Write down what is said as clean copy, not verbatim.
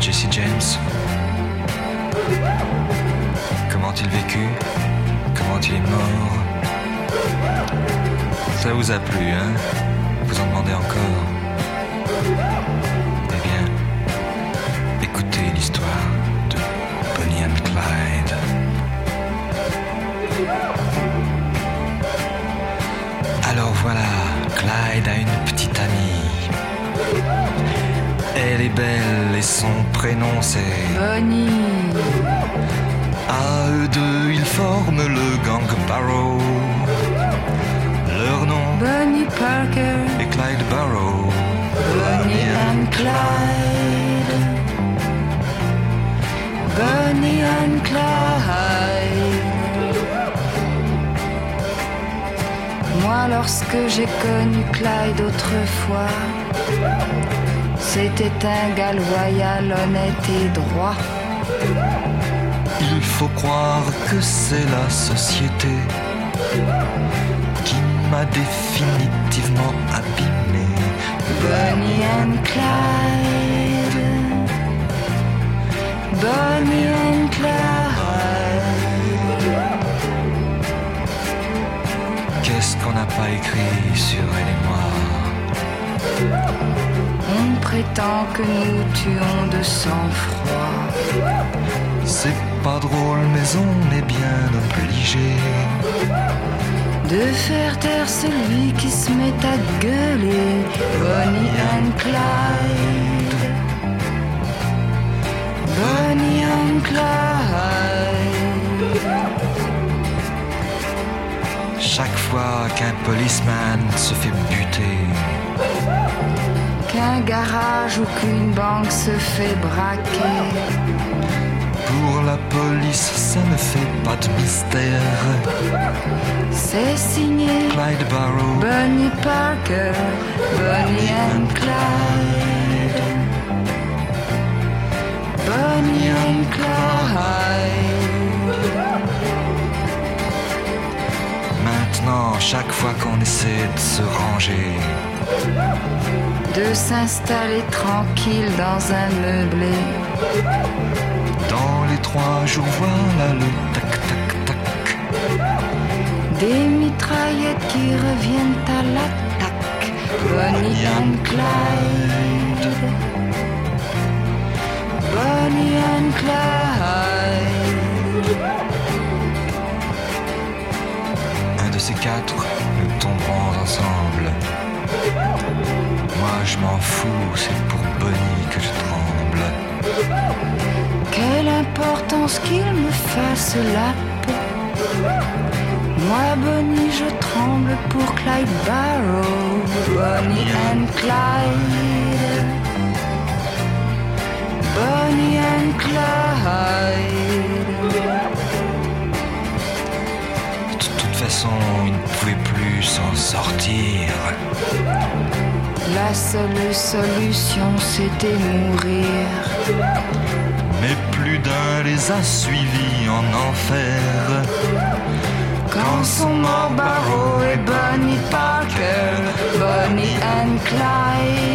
Jesse James. Comment il vécut? Comment il est mort? Ça vous a plu, hein? Vous en demandez encore? Eh bien, écoutez l'histoire de Bonnie and Clyde. Alors voilà, Clyde a une petite amie. Elle est belle et son prénom c'est Bonnie. À eux deux, ils forment le gang Barrow. Leur nom Bonnie Parker est Clyde Barrow. Bonnie and Clyde. Bonnie and Clyde. Moi, lorsque j'ai connu Clyde autrefois, c'était un gars loyal, honnête et droit. Il faut croire que c'est la société qui m'a définitivement abîmé. Bonnie and Clyde. Bonnie and Clyde. Qu'est-ce qu'on n'a pas écrit sur elle et moi? On prétend que nous tuons de sang-froid. C'est pas drôle mais on est bien obligé de faire taire celui qui se met à gueuler. Bonnie and Clyde. Bonnie and Clyde. Chaque fois qu'un policeman se fait buter, qu'un garage ou qu'une banque se fait braquer, pour la police ça ne fait pas de mystère. c'est signé Clyde Barrow, Bonnie Parker, Bonnie and Clyde. Bonnie and Clyde. Maintenant, chaque fois qu'on essaie de se ranger, de s'installer tranquille dans un meublé, dans les 3 jours, voilà le tac-tac-tac. des mitraillettes qui reviennent à l'attaque. Bonnie and Clyde. Bonnie and Clyde. Un de ces 4, nous tomberons ensemble. Moi je m'en fous, c'est pour Bonnie que je tremble. Quelle importance qu'il me fasse la peau. Moi, Bonnie, je tremble pour Clyde Barrow. Bonnie and Clyde. Bonnie and Clyde. De toute façon, ils ne pouvaient plus s'en sortir. La seule solution, c'était mourir. Mais plus d'un les a suivis en enfer. Quand sont morts Barrow et Bonnie Parker, Bonnie and Clyde.